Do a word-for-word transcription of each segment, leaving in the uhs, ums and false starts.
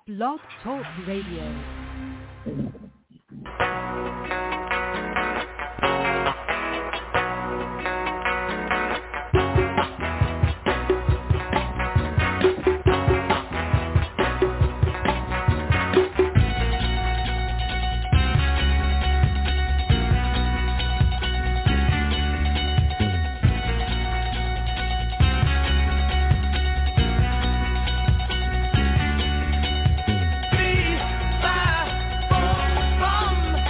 Blog Talk Radio. Bomb!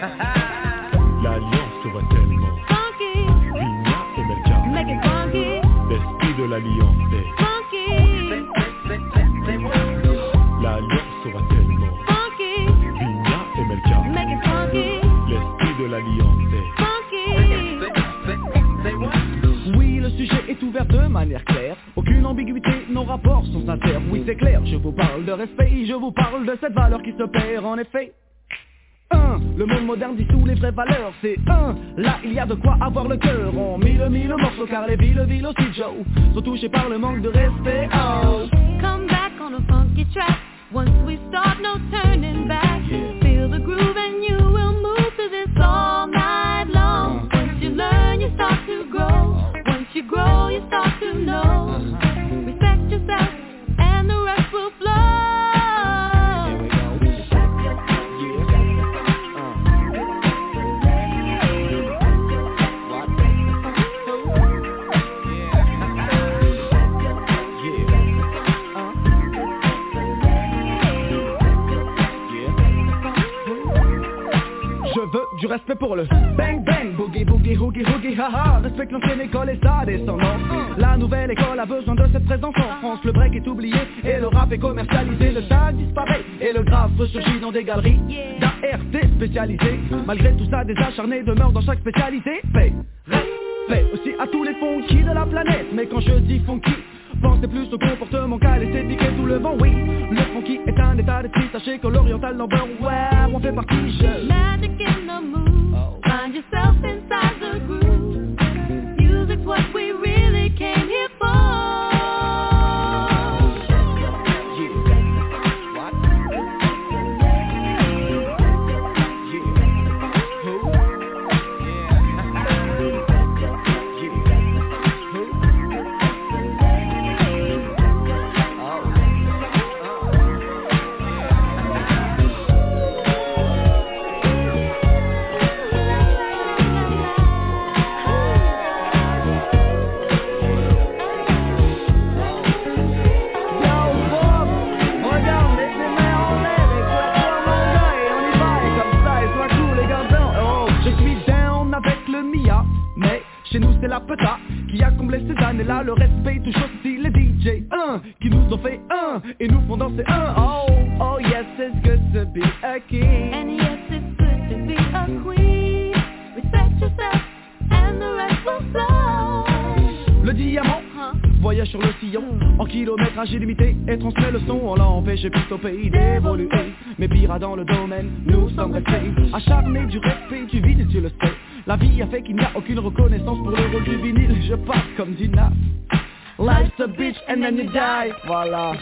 L'alliance te voit tellement funky, Vigna et Melka, make it funky, l'esprit de l'alliance est funky, l'alliance te voit tellement funky, Vigna et Melka, make it funky, l'esprit de l'alliance est funky. Oui, le sujet est ouvert de manière claire. Aucune ambiguïté, nos rapports sont sincères. Oui, c'est clair, je vous parle de respect, je vous parle de cette valeur qui se perd en effet. Un, le monde moderne dissout les vraies valeurs. C'est un, là il y a de quoi avoir le cœur en mille mille morceaux, car les villes, villes aussi Joe sont touchées par le manque de respect. Oh, Come back on a funky track. Once we start, no turning back. Feel the groove and you will move to this all night long. Once you learn, you start to grow. Once you grow, you start to know. Respect yourself and the rest will flow. je veux du respect pour le bang bang, boogie boogie hoogie hoogie haha. Respecte l'ancienne école et sa descendance. La nouvelle école a besoin de cette présence en France. Le break est oublié et le rap est commercialisé. Le tag disparaît et le graphe ressurgit dans des galeries d'A R T spécialisées. Malgré tout ça, des acharnés demeurent dans chaque spécialité. Fait, respect aussi à tous les funky de la planète. Mais quand je dis funky, pensez plus au comportement qu'à l'esthétique et tout le vent, oui. Le funky est un état d'esprit, sachez que l'oriental number, ouais, on fait partie, je... Magic in the mood, find yourself inside the groove. Music's what we really came here for. Chez nous c'est la peta qui a comblé ces années-là. Le respect touche aussi les D J un qui nous ont fait un et nous font danser un. Oh, oh yes, it's good to be a king. And yes, it's good to be a queen. Respect yourself and the rest will flow. Le diamant Huh? voyage sur le sillon en kilométrage illimité et transmet le son. On l'a empêché plus au pays d'évoluer. Mais pire dans le domaine, nous sommes restés acharnés du respect du vinyle, tu le sais. La vie a fait qu'il n'y a aucune reconnaissance pour le rôle du vinyle. Je passe comme du naf. Life's a bitch and then you die. Voilà.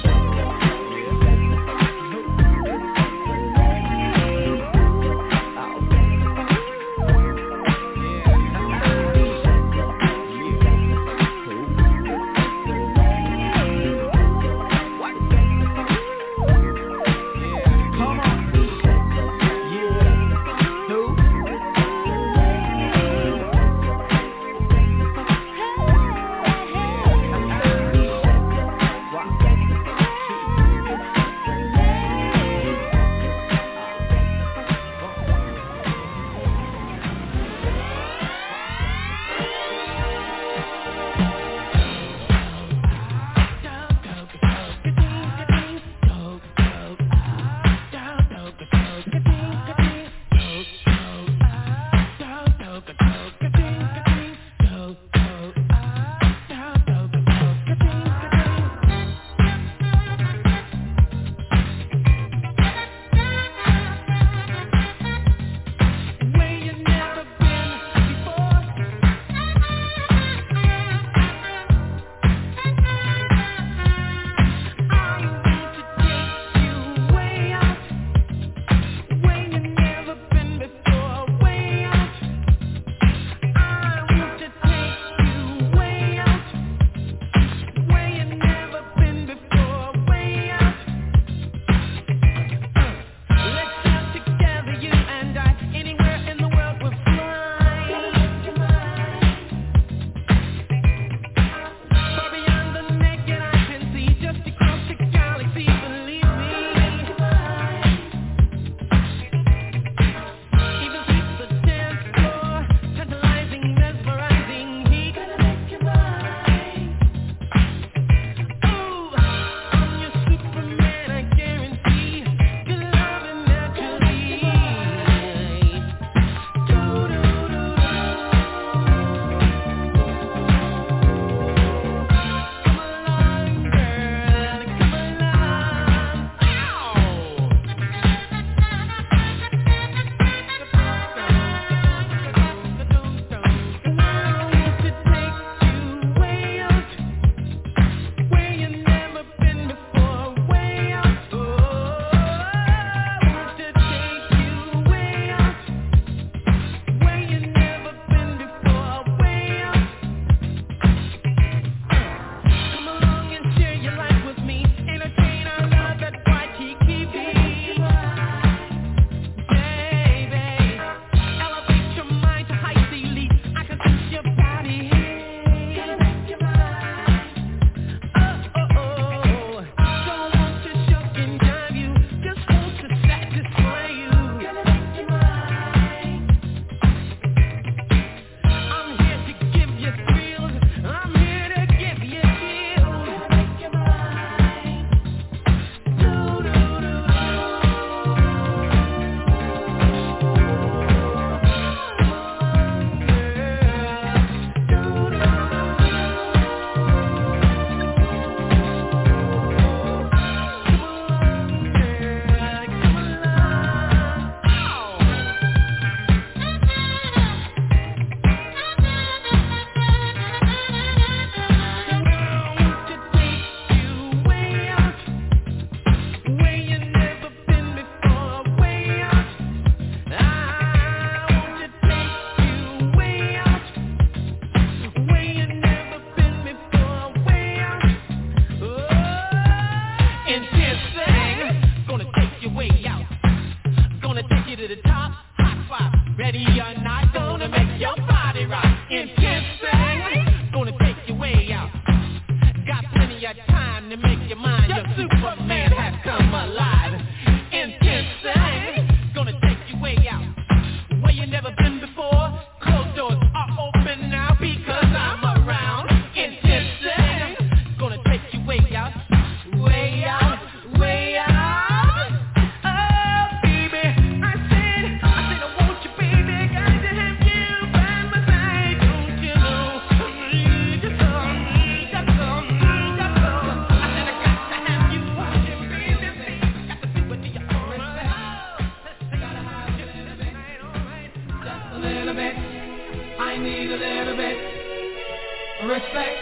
the top, hot spot. Ready or not, gonna make your body rock. Intense thing, gonna take your way out. Got plenty of time to make your mind. Your Superman has come alive. Intense thing, gonna take your way out. Where you never been before, closed doors are open now because I'm around. Intense thing, gonna take your way out. Way out, way out. Respect.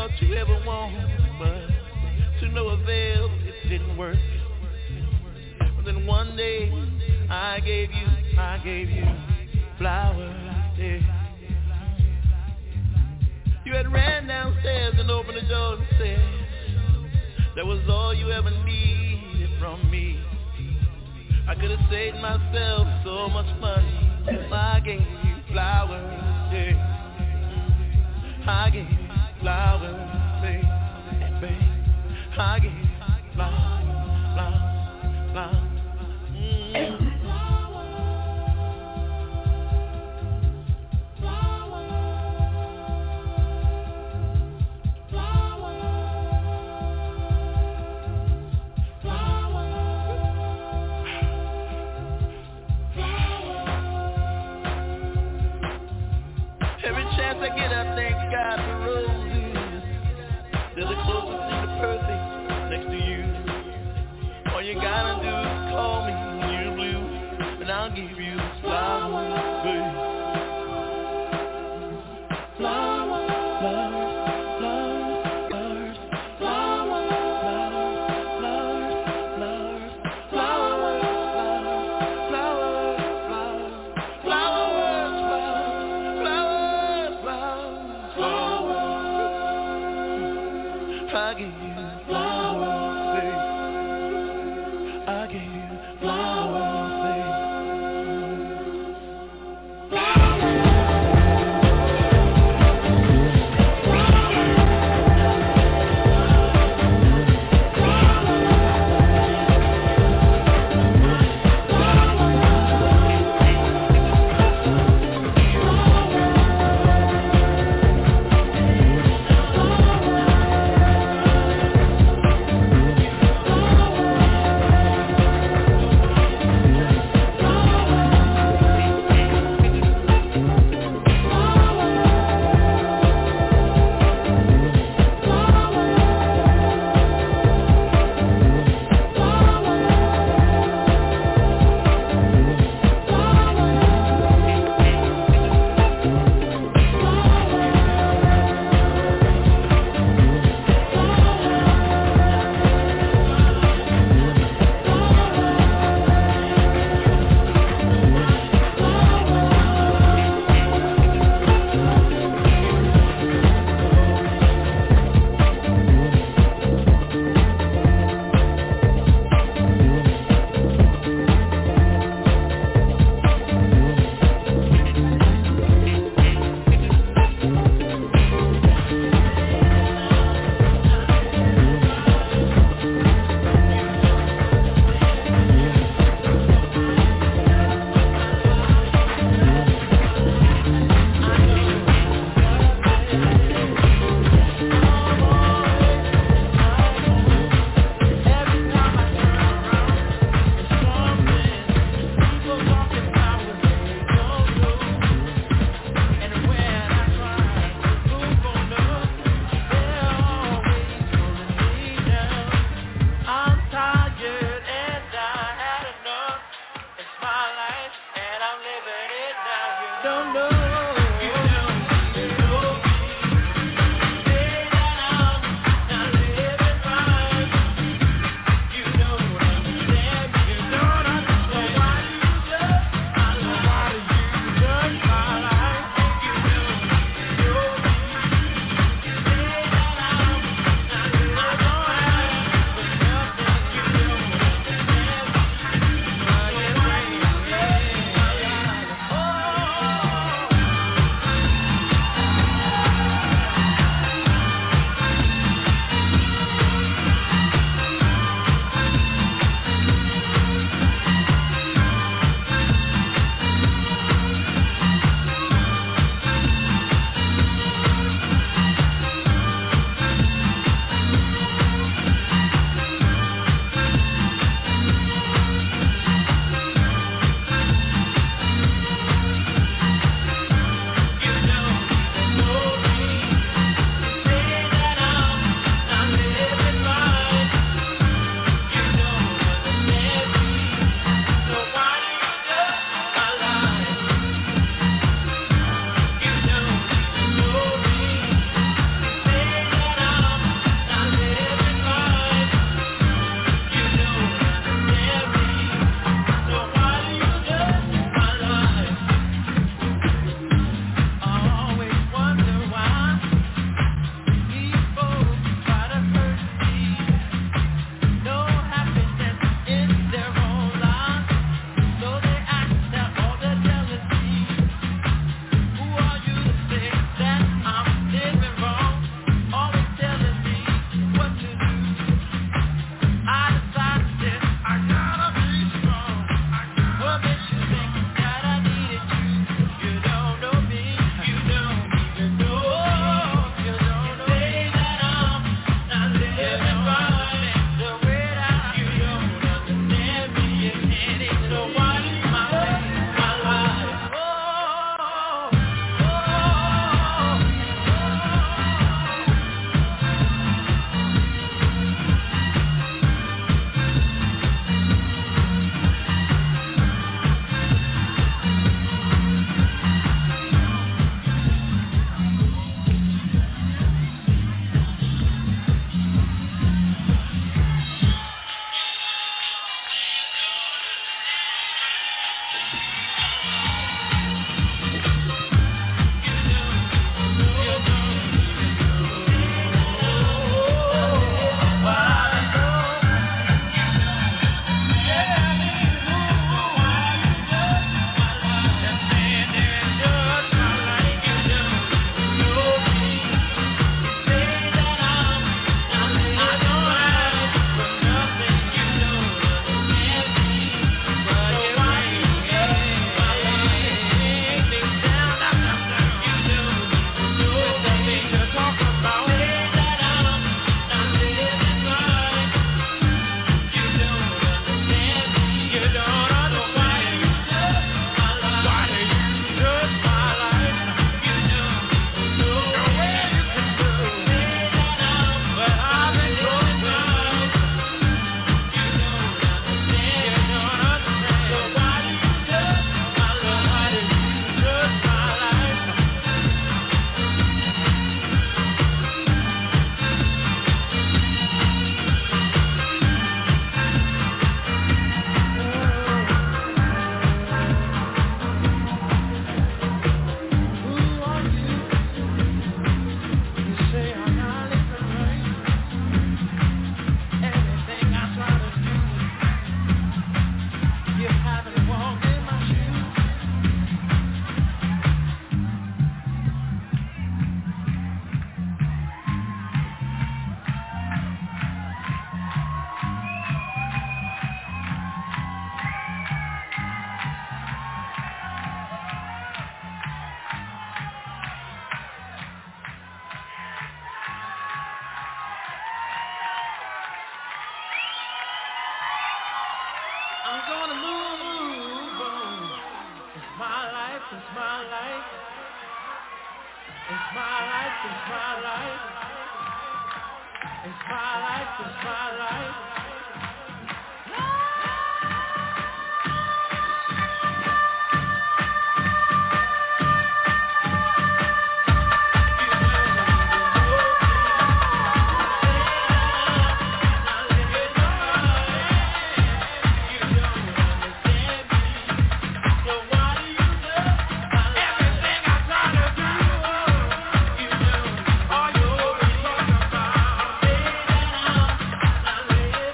thought you ever wanted, but to no avail, it didn't work. But then one day, I gave you, I gave you flowers, yeah. You had ran downstairs and opened the door and said that was all you ever needed from me. I could have saved myself so much money if I gave you flowers, yeah. I gave you flowers, babe, yeah, babe. I gave you flowers, flowers, flowers. Mm. Every chance I get, I thank God for roses. They're the closest thing to perfect next to you. All you gotta do is call me when you're blue, and I'll give you flowers, babe. Flowers, flowers, flowers, flowers, flowers, flowers, flowers, flowers, flowers, flowers, flowers, flowers, flowers, flowers, flowers. I'm gonna move on. It's my life, it's my life. It's my life, it's my life. It's my life, it's my life. Yeah.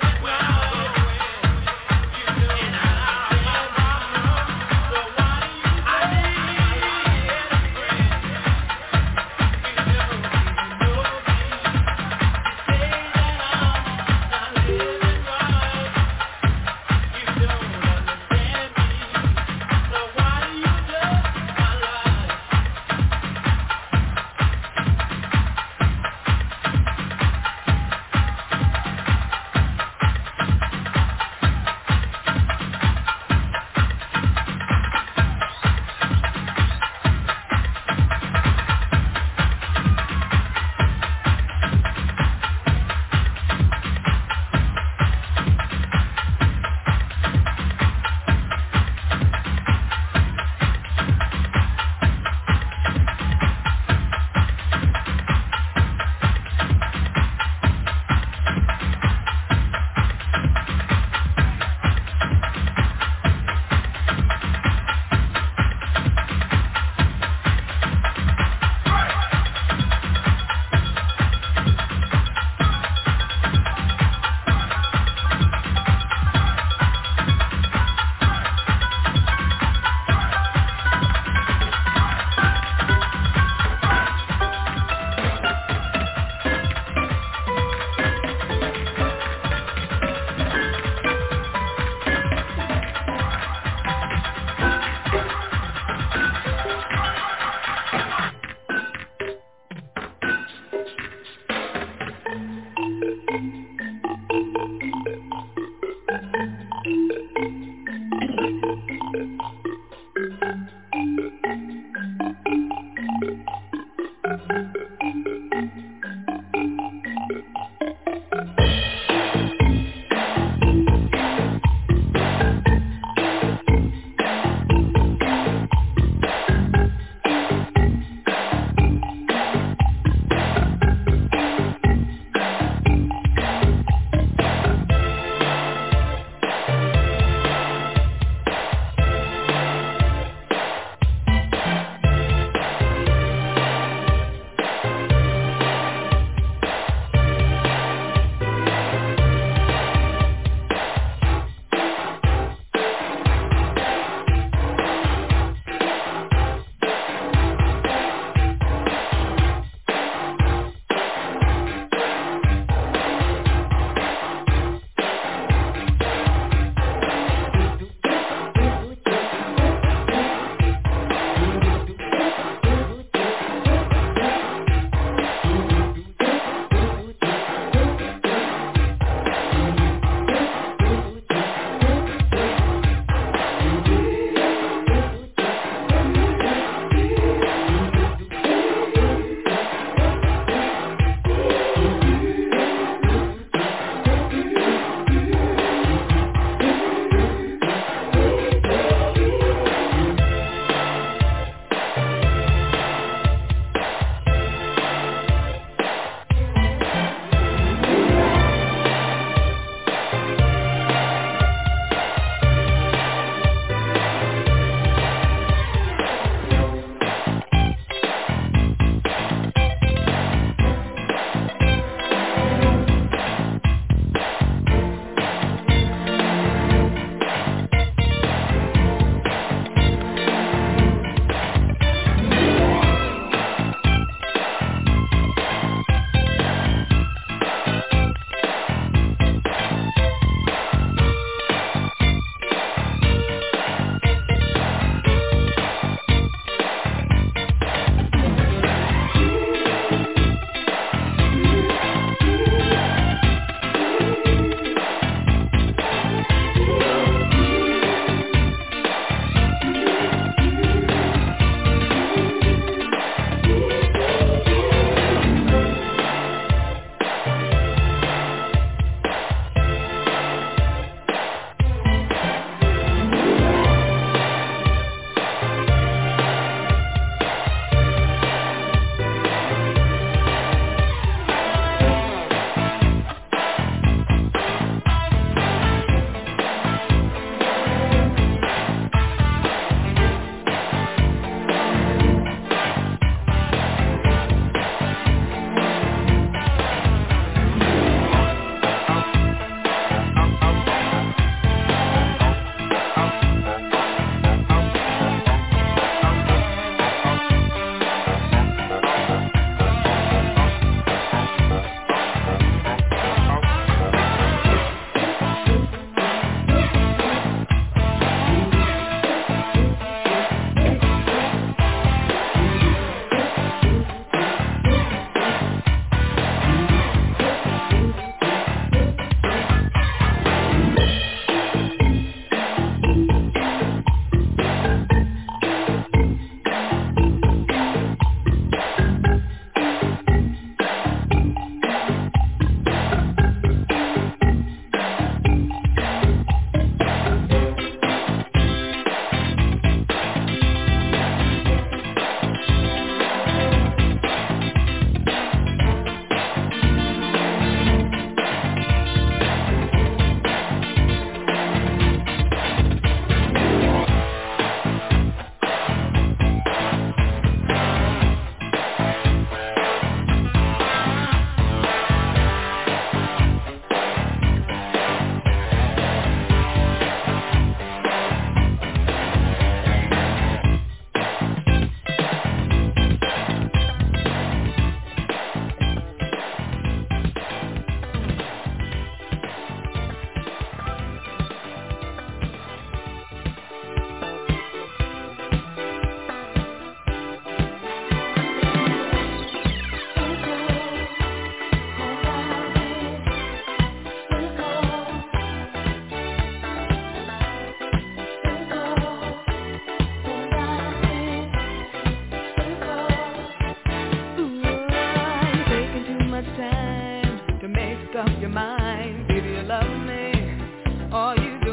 If you love me, all you do.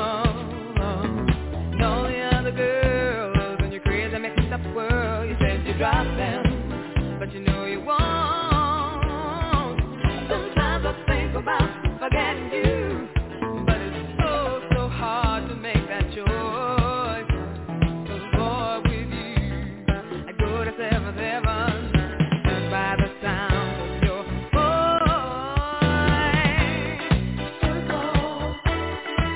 And all the other girls and your crazy mixed up world, you said you drop them, but you know you won't. Sometimes I think about forgetting you, but it's so, so hard to make that choice. Cause boy, with you, I go to seven heaven, just by the sound of your voice.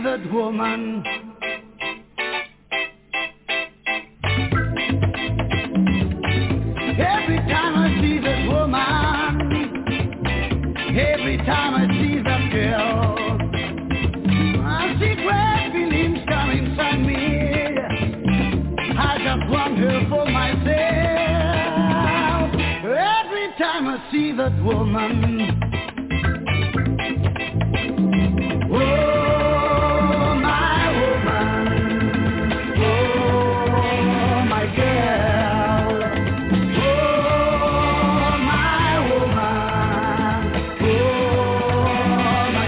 that woman. Every time I see that woman, every time I see that girl, I see great feelings come inside me. I just want her for myself. Every time I see that woman. Oh, my woman. Oh, my girl. Oh, my woman. Oh, my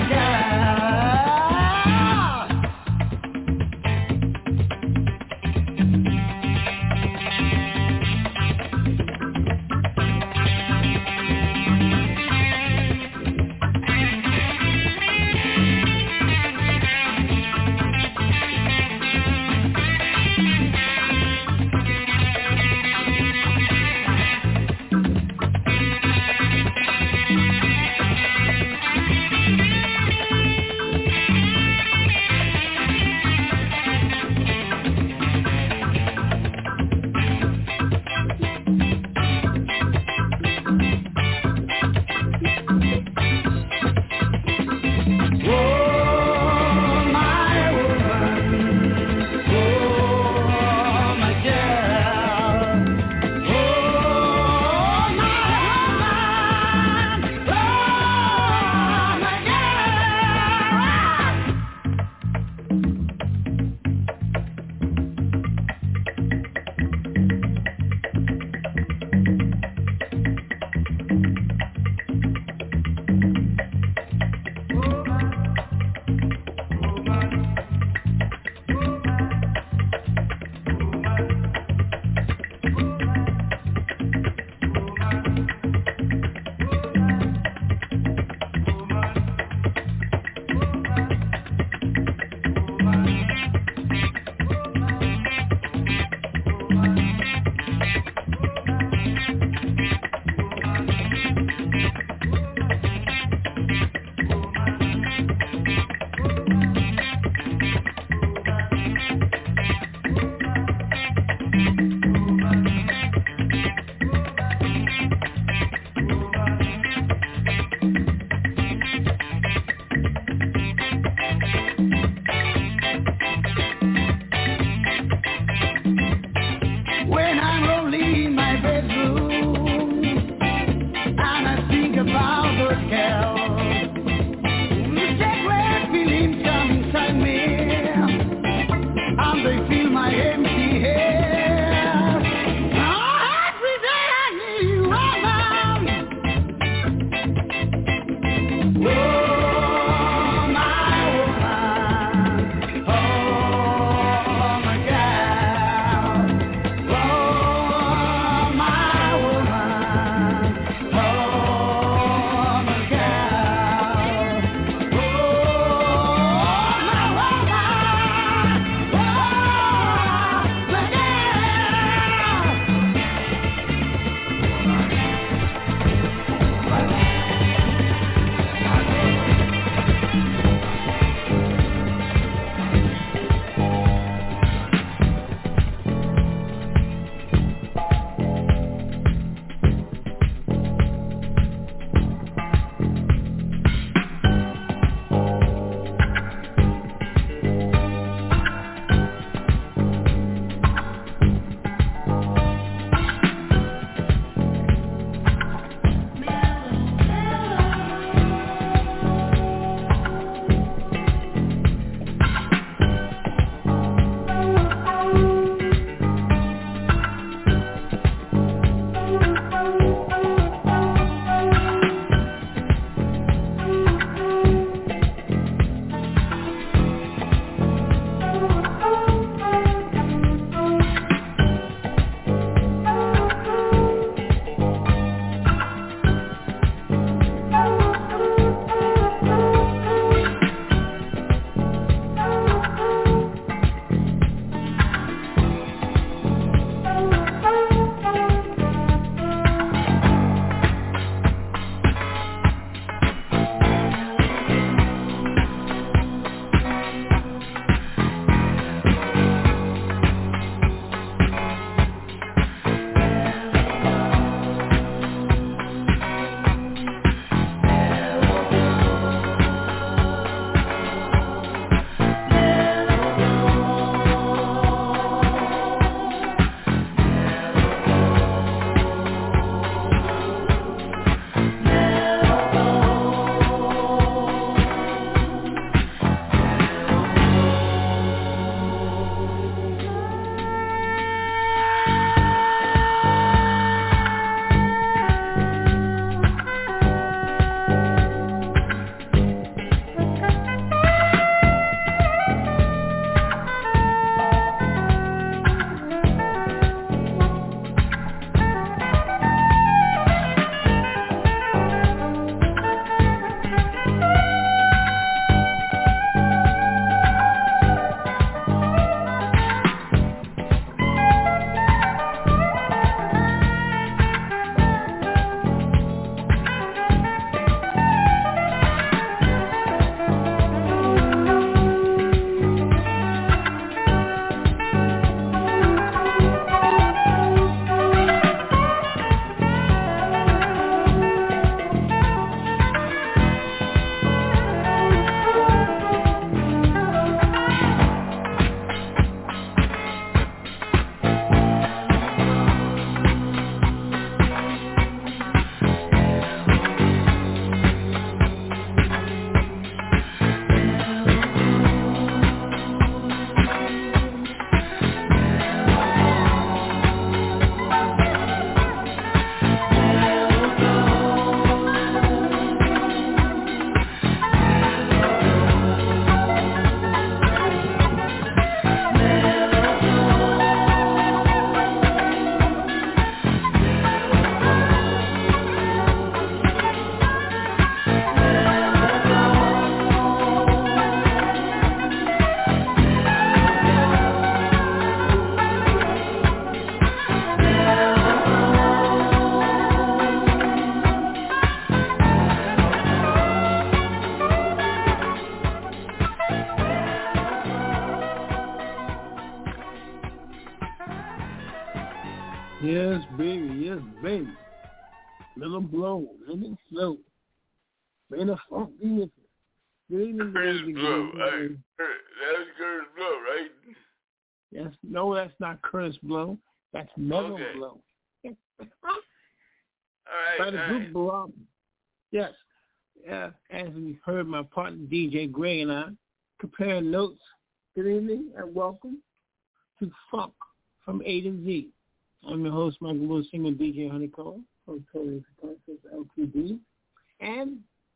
Yes, baby. Yes, baby. Let them blow. Let them flow. May the funk be with you. Good evening, Curtis ladies and Blow. gentlemen. Hey, that's Curtis Blow, right? Yes, no, that's not Curtis Blow. That's Mellow Okay. Blow. All right. By the all group right. Blow. Yes. Yeah, as we heard my partner D J Gray and I compare notes. Good evening and welcome to Funk from A to Z. I'm your host, Michael Lewis, singer D J Honeycomb from Totally Consensus L T D. And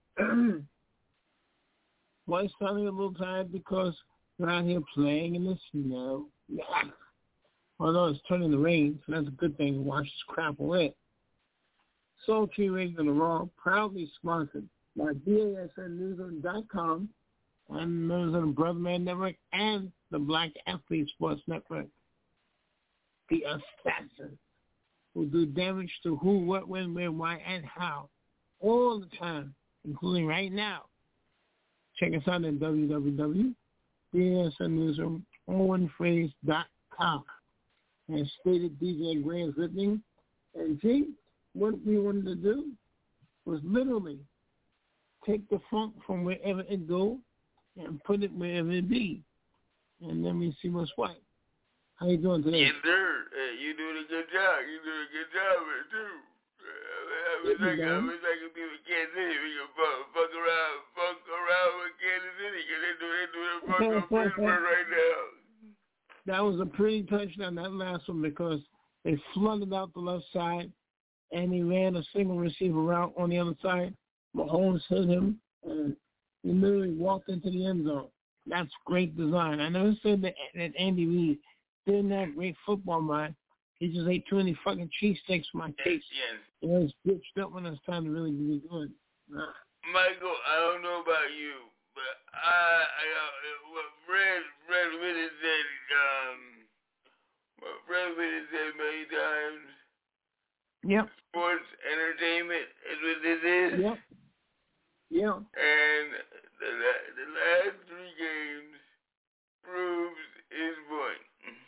voice sounding a little tired because we're out here playing in the snow. Yeah. Although it's turning to rain, so that's a good thing to wash this crap away. Soul Tree Radio on the Raw, proudly sponsored by B A S N Newsroom dot com and members of the Brotherman Network and the Black Athlete Sports Network. The assassins who do damage to who, what, when, where, why, and how all the time, including right now. Check us out at w w w dot b a s n newsroom all one phrase dot com. As stated, D J Gray is listening. And G, what we wanted to do was literally take the funk from wherever it go and put it wherever it be. And then we see what's what. How you doing today? Yes, sir. Hey, you doing a good job. You doing a good job of it, too. I was like, I was like a people in Kansas City. We can fuck, fuck around, fuck around with Kansas City because they do, they do the fuck on Pittsburgh right now. That was a pretty touchdown, that last one, because they flooded out the left side and he ran a single receiver route on the other side. Mahomes hit him and he literally walked into the end zone. That's great design. I never said that, that Andy Reid didn't have great football mind. He just ate too many fucking cheesesteaks for my taste. Yes. It was bitched up when it was time to really be good. Nah. Michael, I don't know about you, but I, I uh, what Fred, Fred Whitten said, um, what Fred Whitten said many times. Yep. Sports entertainment is what this is. Yep. Yeah. And the the last three games proves his point.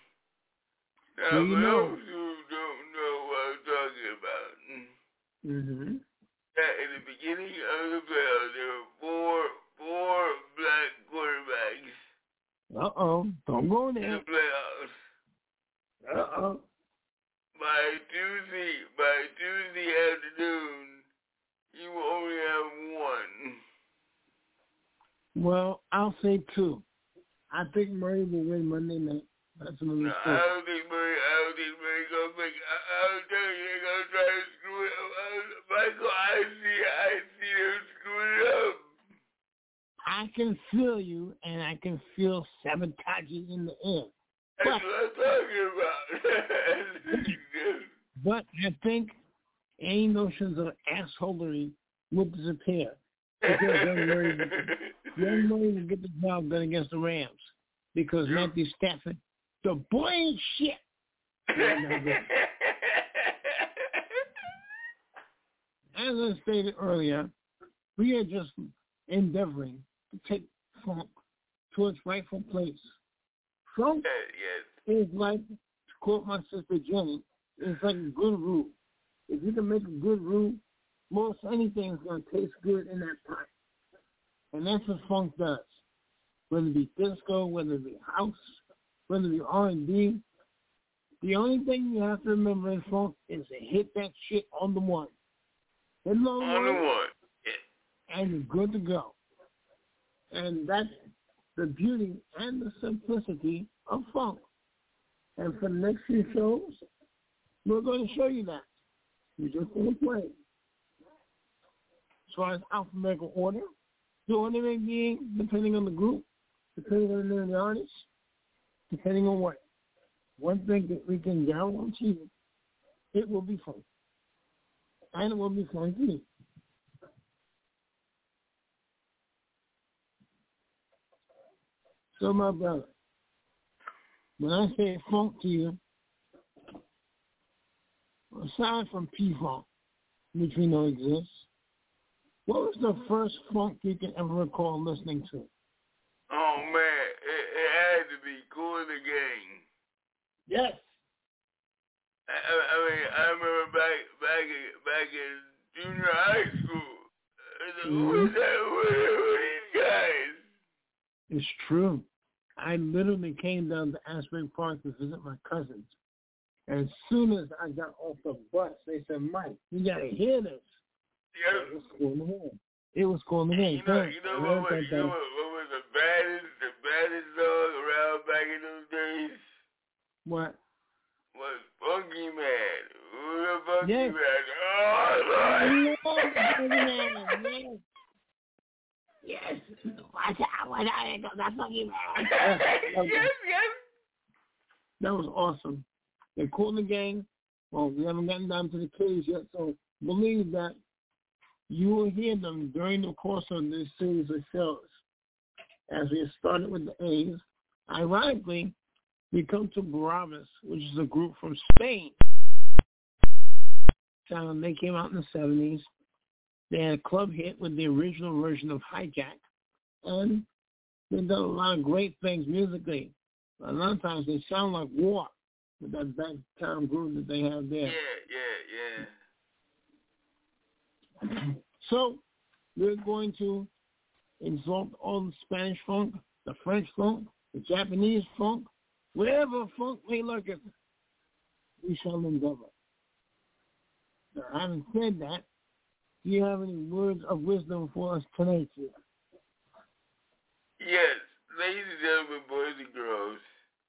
Now, well, you for know. those who don't know what I'm talking about, Mm-hmm. that in the beginning of the playoffs, there were four four black quarterbacks. Uh oh, don't go in there. the playoffs. Uh oh. By Tuesday, by Tuesday afternoon, you will only have one. Well, I'll say two. I think Murray will win Monday night. That's another No, story. I don't think Murray. I don't think Murray gonna make. I, I don't think they're gonna try to screw it up. I, Michael, I see. I see them screwing it up. I can feel you, and I can feel sabotage in the air. That's But, what I'm talking about. but I think any notions of assholery will disappear. Because young Murray, young Murray will get the job done against the Rams. Because Yeah. Matthew Stafford, the boy ain't shit. As I stated earlier, we are just endeavoring to take funk to its rightful place. Funk yes. is like, to quote my sister Jenny, it's like a good roux. If you can make a good roux, most anything is going to taste good in that pot. And that's what funk does. Whether it be disco, whether it be house, whether it be R and B, the only thing you have to remember in funk is to hit that shit on the one. Hit it on, On the one, one. Yeah. and you're good to go. And that's the beauty and the simplicity of funk. And for the next few shows, we're going to show you that. You're just going to play. As far as alphabetical order, the order may be depending on the group, depending on the name of the artist, depending on what. One thing that we can guarantee, it will be fun. And it will be fun too. So my brother, when I say funk to you, aside from P-Funk, which we know exists, what was the first funk you can ever recall listening to? Oh man, it, it had to be Kool and the Gang. Yes. I, I, I mean, back in, back in junior high school. I said, Mhm. who is that? Who are, who are these guys? It's true. I literally came down to Aspen Park to visit my cousins. And as soon as I got off the bus, they said, Mike, you got to hear this. Yeah. It was cool in the game. It was cool in the game. You know, you know, what, was, you know what, what was the baddest, the baddest song around back in those days? What? Was Funky Man. Who the Funky Yes. Man? Oh, Lord. Yes. Yes. Watch out. Watch out. That's Funky Man. Yes, yes. That was awesome. They're cool in the game. Well, we haven't gotten down to the kids yet, so believe that you will hear them during the course of this series of shows. As we started with the A's, ironically, we come to Bravas, which is a group from Spain. So they came out in the seventies. They had a club hit with the original version of Hijack. And they've done a lot of great things musically. A lot of times they sound like War with that background groove that they have there. Yeah, yeah, yeah. So we're going to exalt all the Spanish funk, the French funk, the Japanese funk, wherever funk may lurk, we shall endeavor. Now, having said that, do you have any words of wisdom for us tonight, sir? Yes, ladies and gentlemen, boys and girls,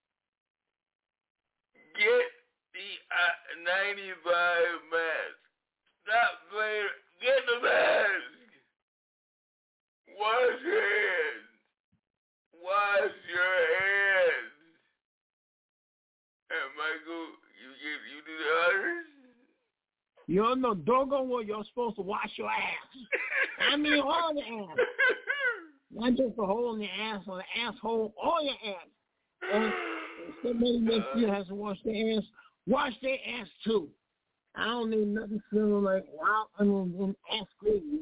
get the uh, ninety-five mask. Stop playing. Get the mask. Wash your hands. Wash your hands. And Michael, you get you do the honors? You're no doggone well you're supposed to wash your ass. I mean all the ass. Not just the hole in the ass or the asshole, all your ass. And if somebody next to you has to wash their ass, wash their ass too. I don't need nothing feeling like, wow, I mean, an ass crazy.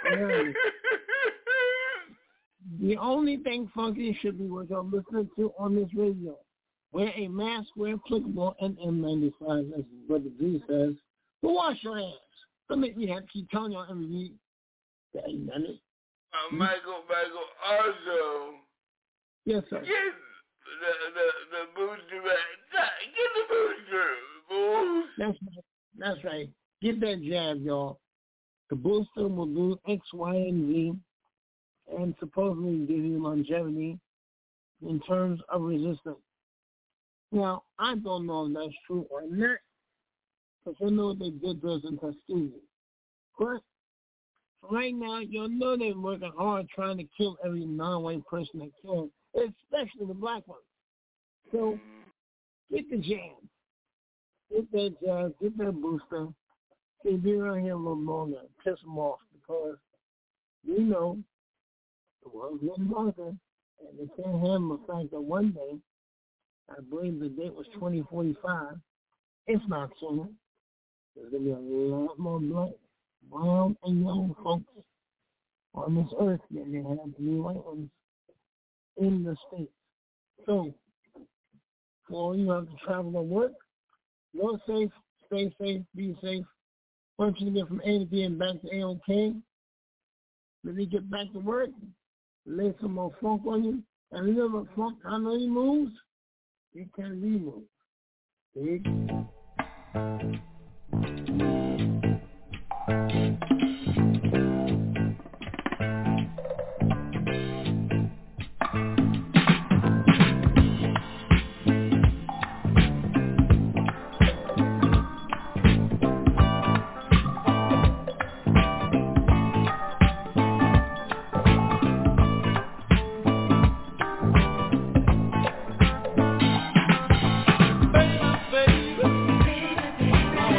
The only thing funky should be what you're listening to on this radio. Wear a mask where applicable and N ninety-five, as Brother G says. But wash your ass. Don't make me have to keep telling y'all every week. That ain't done it. Uh, Michael, Michael, also, yes, sir. Get the, the, the booster back. Get the booster, boost. That's right. That's right. Get that jab, y'all. The booster will do X, Y, and Z, and supposedly give you longevity in terms of resistance. Now, I don't know if that's true or not, because I know they did this in Tuskegee. But right now, you'll know they're working hard trying to kill every non-white person they can, especially the black ones. So, get the jab. Get that jab. Get that booster. Stay be around here a little longer. Piss them off, because you know the world's getting darker, and they can't handle the fact that one day, I believe the date was twenty forty-five, if not sooner, there's going to be a lot more black, brown, and yellow folks on this earth than they have to be white ones in the States. So, for all you have to travel and work, go safe, stay safe, be safe. Once you get from A to B and back to A-OK, when you get back to work, lay some more funk on you, and remember, funk, how many moves? You can remove. See? Baby, baby, baby,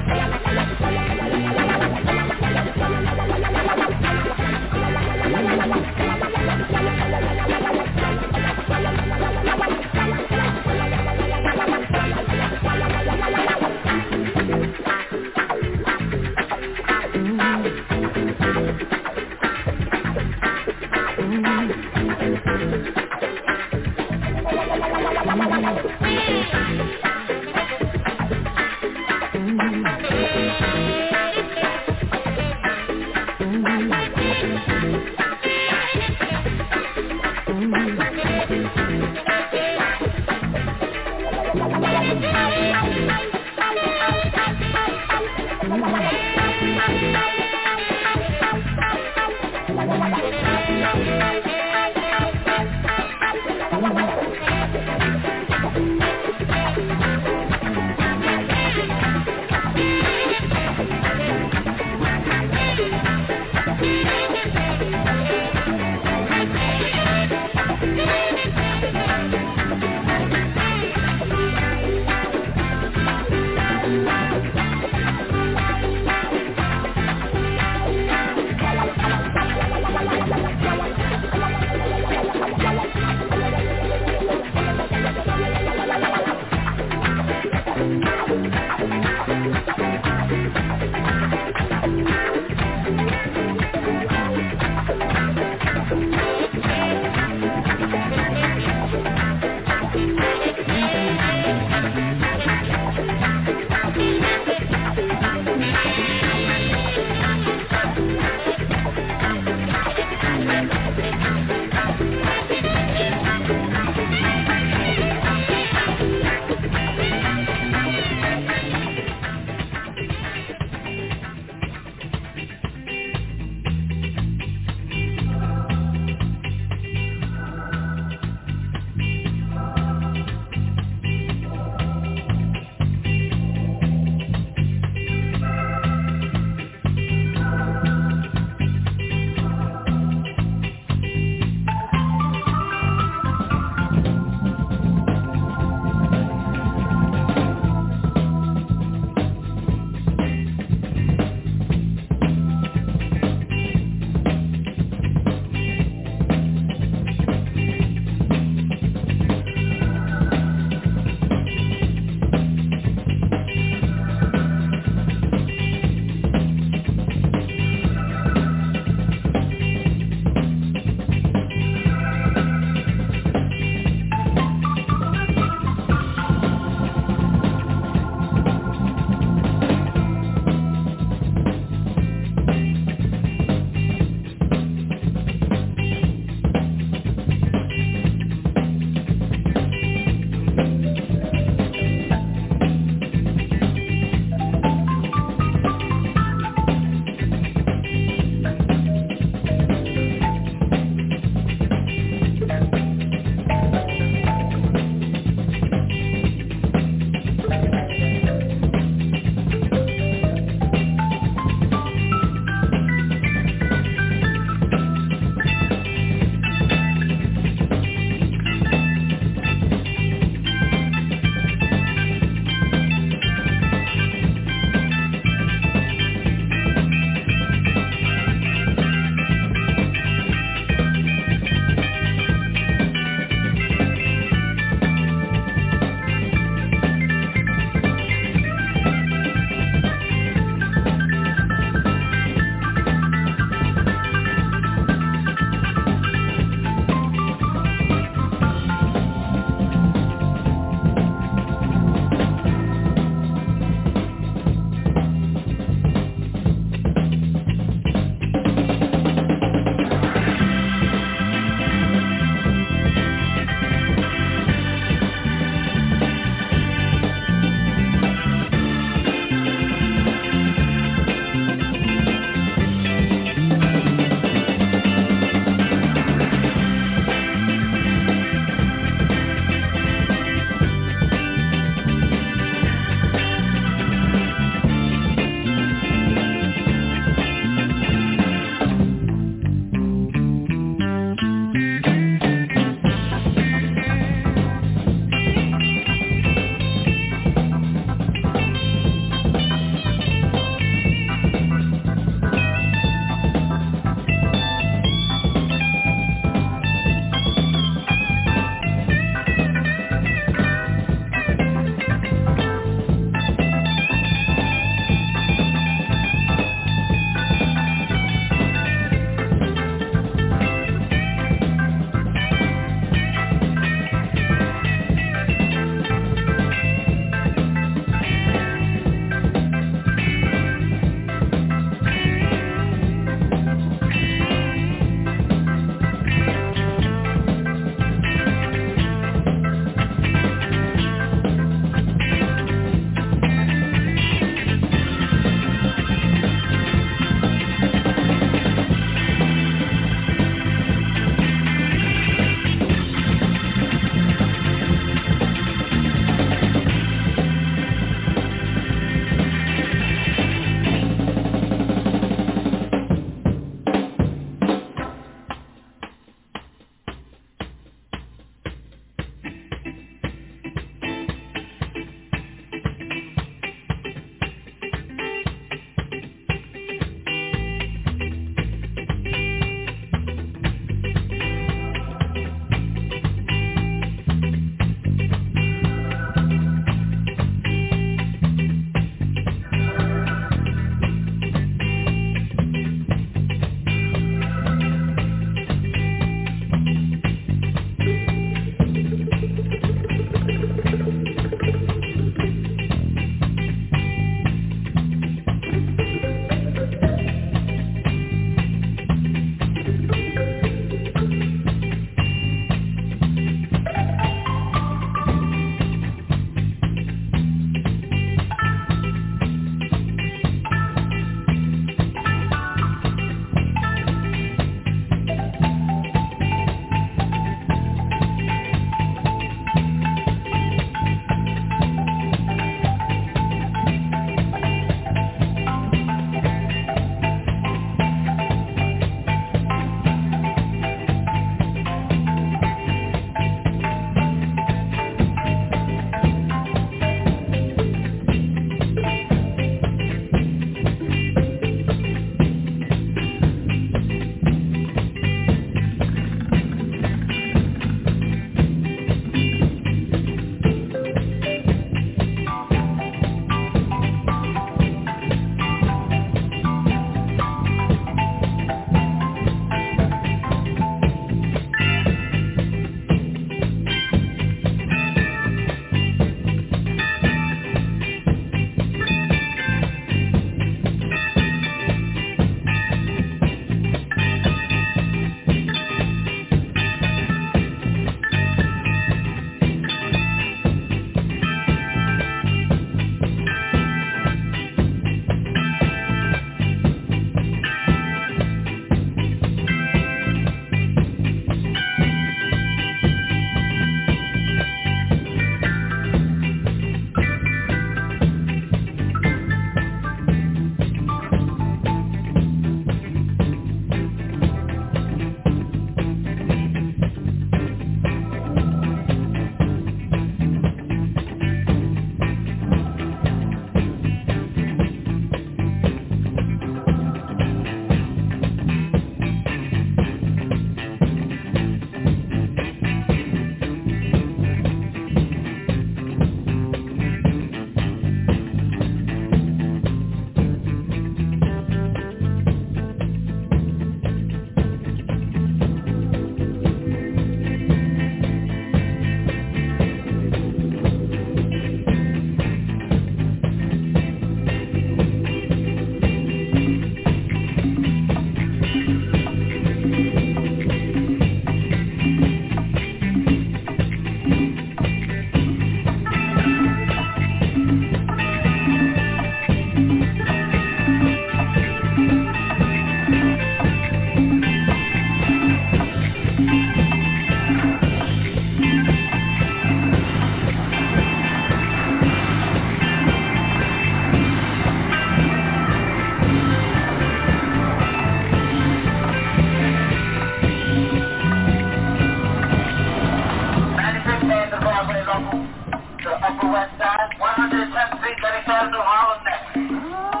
Marble to Upper West Side, one hundred tenth Street, thirty-third Avenue, Harlem next.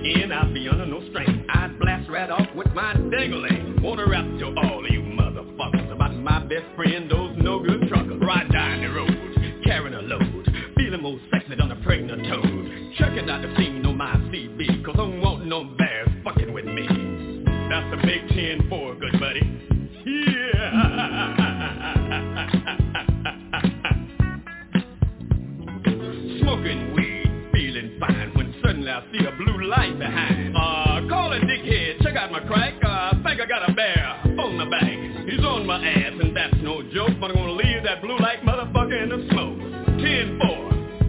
the end, I'd be under no strain. I'd blast right off with my dangling. Wanna rap to all of you motherfuckers about my best friend, those no-good truckers. Ride down the road, carrying a load, feeling more sexy than a pregnant toad. Checking out the scene on my C B, cause I don't want no bears fucking with me. That's the big ten four, good buddy. Yeah. Smoking weed, feeling fine, when suddenly I see a blue light behind. Uh, call a dickhead, check out my crack. Uh, I think I got a bear on my back. He's on my ass, and that's no joke, but I'm gonna leave that blue light motherfucker in the smoke. ten four.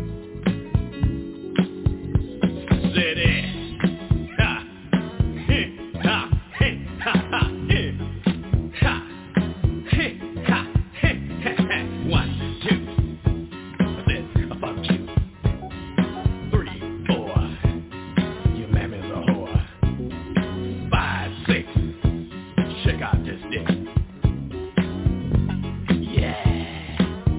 Said it. Ha. Heh. Ha. Heh. Ha. Ha. Heh. Ha. Heh. Ha. Heh. Ha. Ha. One, two. I said, I fuck you. Three, four. Your mammy's a whore. Five, six. Check out this dick. Yeah.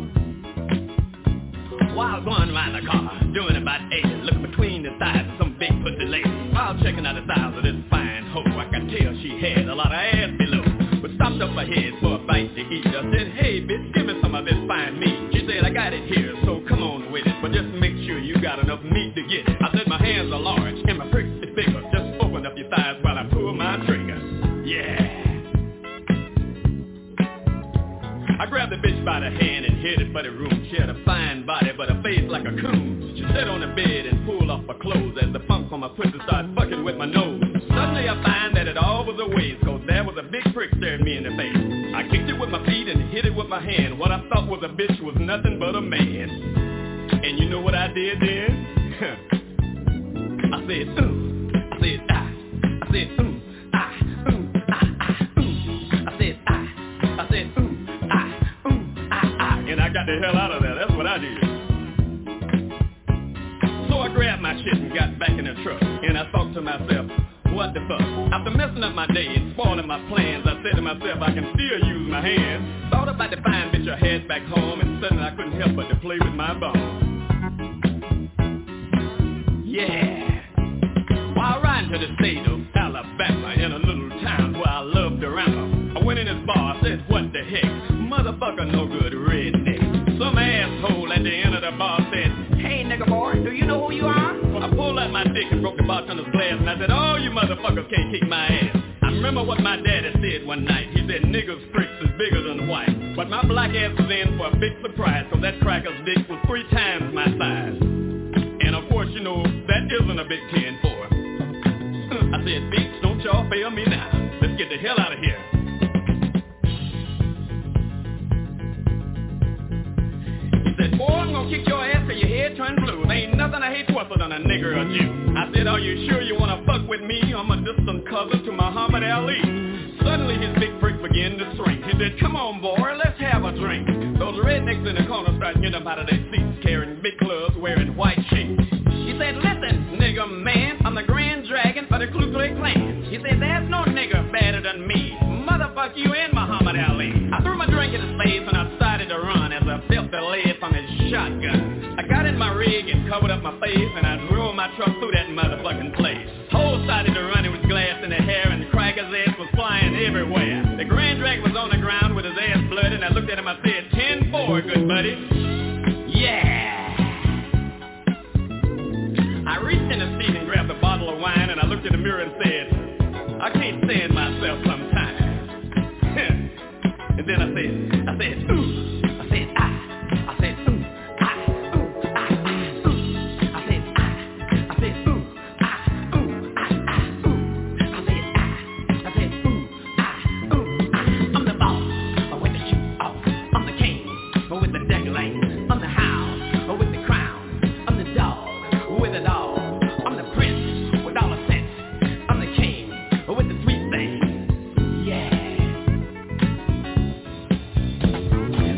While going around the car, doing about eighty, looking between the thighs of some big pussy lady. While checking out the thighs of this fine hoe, I could tell she had a lot of ass below. But stopped up her head for a bite to eat. I said, hey bitch, give me some of this fine meat. She said, I got it here, so come on with it, but just make sure you got enough meat to get it. I said, my hands are large and my prick is bigger. Just open up your thighs while I pull my trigger. Yeah. I grabbed the bitch by the hand and headed for the room. She had a fine body but a face like a coon. She sat on the bed and pulled off her clothes as the funk on my pussy started fucking with my nose. Suddenly I find that it all was a waste, cause there was a big prick staring me in the face. I kicked it with my feet and hit it with my hand. What I thought was a bitch was nothing but a man. And you know what I did then? I said, ooh. I said, ah. I said, ooh. Ah. Ooh. Ah. Ah. Ooh. I said, ah. I said, ooh. And I got the hell out of there. That's what I did. So I grabbed my shit and got back in the truck. And I thought to myself, what the fuck? After messing up my day and spoiling my plans, I said to myself, I can still use my hands. Thought about the fine bitch I had back home, and suddenly I couldn't help but to play with my bones. Yeah. While riding to the state of Alabama, in a little town where I loved to ramble, I went in this bar, I said, what the heck? Motherfucker no good redneck. Some asshole at the end of the bar said, hey nigga boy, do you know who you are? I pulled out my dick and broke the bartender's glass, and I said, oh, you motherfuckers can't kick my ass. I remember what my daddy said one night. He said, niggas' pricks is bigger than white. But my black ass was in for a big surprise, cause that cracker's dick was three times my size. And of course, you know, that isn't a big ten four. I said, bitch, don't y'all fail me now. Let's get the hell out of here. Boy, I'm gonna kick your ass till your head turn blue. There ain't nothing I hate worse than a nigger or Jew. I said, are you sure you wanna fuck with me? I'm a distant cousin to Muhammad Ali. Suddenly his big freak began to shrink. He said, come on boy, let's have a drink. Those rednecks in the corner started getting up out of their seats, carrying big clubs, wearing white sheets. He said, listen, nigger man, I'm the Grand Dragon for the Ku Klux Klan. He said, there's no nigger better than me. Motherfuck you and Muhammad Ali. I threw my drink in his face and I started to run as I felt the lead from his shotgun. I got in my rig and covered up my face, and I drove my truck through that motherfucking place. Whole started to run, it was glass in the hair, and the cracker's ass was flying everywhere. The Grand Dragon was on the ground with his ass bloody, and I looked at him, I said, ten four, good buddy. Yeah. I reached in the seat and grabbed a bottle of wine, and I looked in the mirror and said, I can't stand myself sometimes. And then I said, I said, ooh. I said, ah. I said, ooh. Ah. Ooh. Ah. Ah. Ooh. I said, ah. I said, ooh. Ah. Ooh. Ah. Ah. Ooh. I said, ah. I said, ooh. Ah. Ooh. Ah. I'm the boss, but with the shoe off. I'm the king, but with the dangling. I'm the hound, but with the crown. I'm the dog, with the dog. I'm the prince, with all the sense. I'm the king, but with the sweet thing. Yeah.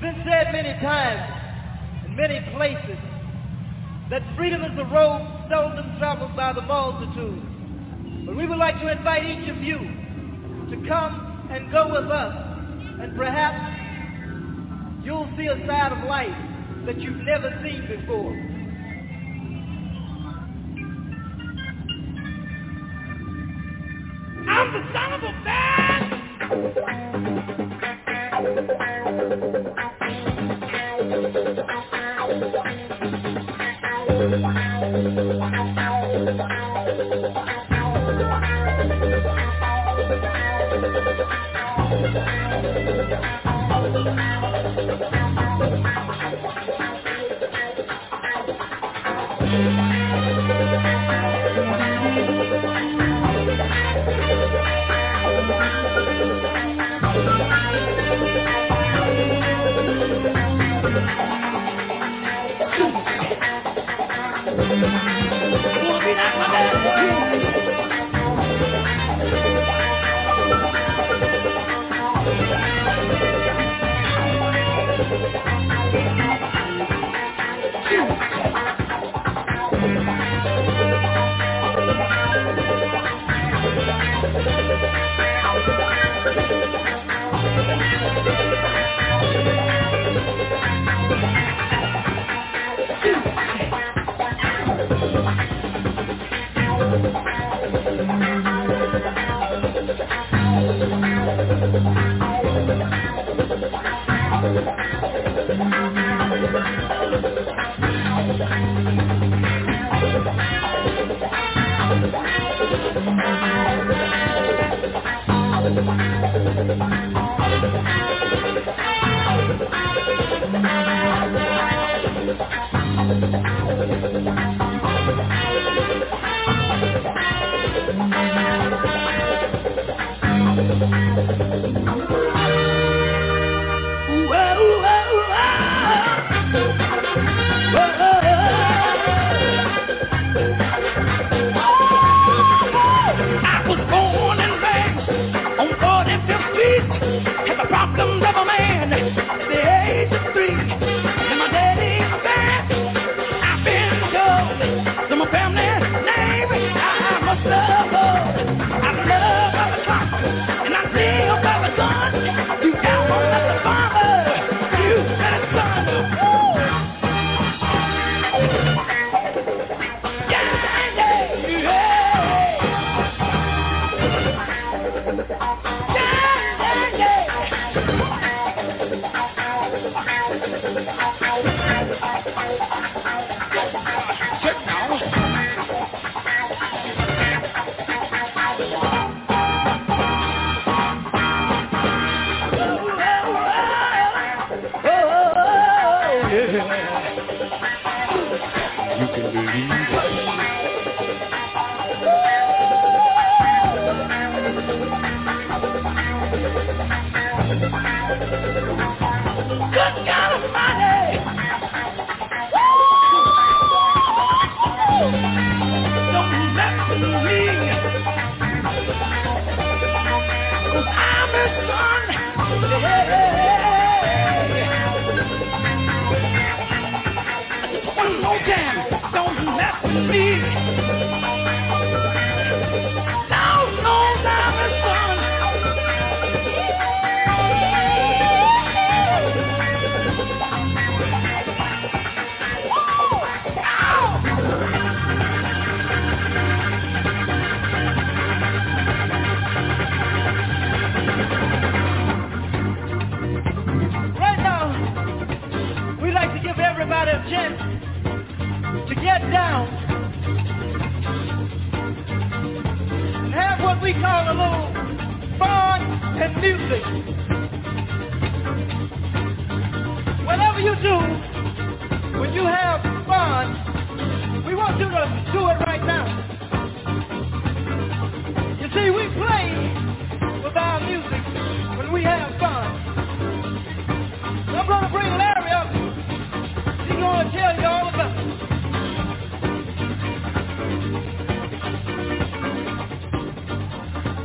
been said many times in many places that freedom is a road seldom traveled by the multitude. But we would like to invite each of you to come and go with us, and perhaps you'll see a side of life that you've never seen before. I'm the son of a man!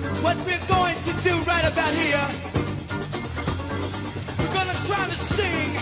What we're going to do right about here, we're going to try to sing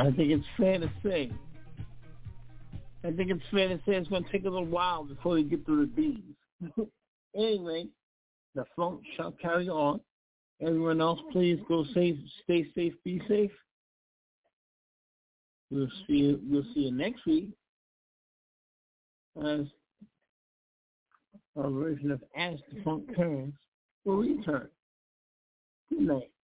I think it's fair to say. I think it's fair to say it's going to take a little while before we get through the D's. Anyway, the funk shall carry on. Everyone else, please go safe, stay safe, be safe. We'll see you, we'll see you next week as our version of As the Funk Turns will return. Good night.